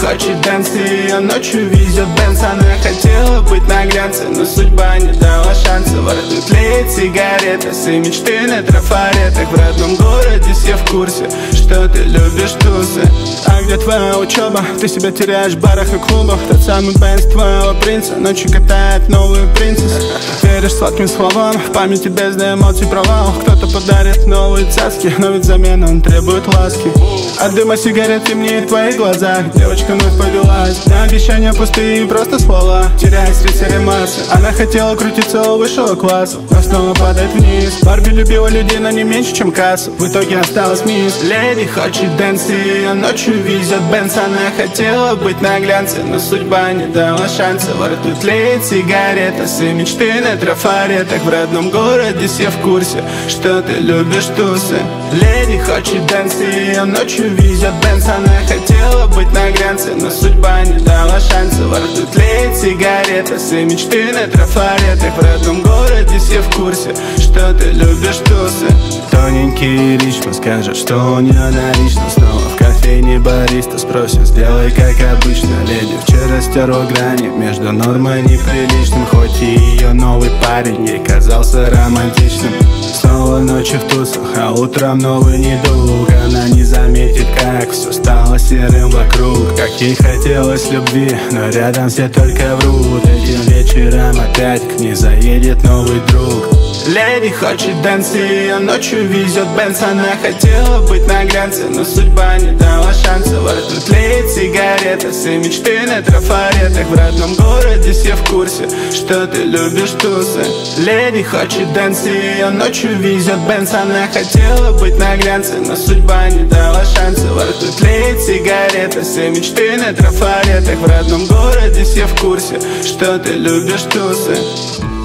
хочет дэнс, и ее ночью везет Бенц. Она хотела быть на глянце, но судьба не дала шанса. Во рту тлеет сигарета, все мечты на трафаретах. В родном городе все в курсе, что ты любишь тусы. А где твоя учеба? Ты себя теряешь в барах и клубах. Тот самый Бенц твоего принца ночью катает новую принцесс. Веришь сладким словам, в памяти бездна эмоций провал. Кто-то подарит новые цаски, но ведь взамен он требует ласки. От дыма сигарет темнеет твои глаза. Девочка вновь повелась на обещания пустые, просто слова. Теряясь среди массы, она хотела крутиться у высшего класса, но снова падает вниз. Барби любила людей, но не меньше, чем кассу. В итоге осталась мисс. Леди хочет дэнс, и ее ночью везет Бенц. Она хотела быть на глянце, но судьба не дала шанса. Во рту тлеет сигарета, все мечты на трафаретах. В родном городе все в курсе, что ты любишь тусы. Леди хочет дэнс, и ее ночью везет Бенц. Она хотела быть на глянце, но судьба не дала шанса. Во рту тлеет сигарета, все мечты на трафаретах. В родном городе все в курсе, что ты любишь тусы. Тоненький ритм скажет, что у нее налично. Снова в кофейне бариста спросит, сделай как обычно. Леди вчера стерла грани между нормой и неприличным. Хоть и ее новый парень ей казался романтичным. Снова ночью в тусах, а утром новый недуг. Она не заметит, как все стало серым вокруг. Как ей хотелось любви, но рядом все только врут. Этим вечером опять к ней заедет новый друг. Леди хочет дэнс, и ее ночью везет Бенц. Она хотела быть на глянце, но судьба не дала шанса. Во рту тлеет сигарета, все мечты на трафаретах. В родном городе все в курсе, что ты любишь тусы. Леди хочет дэнс, и ее ночью везет Бенц. Она хотела быть на глянце, но судьба не дала шанса. Во рту тлеет сигарета, все мечты на трафаретах. В родном городе все в курсе, что ты любишь тусы.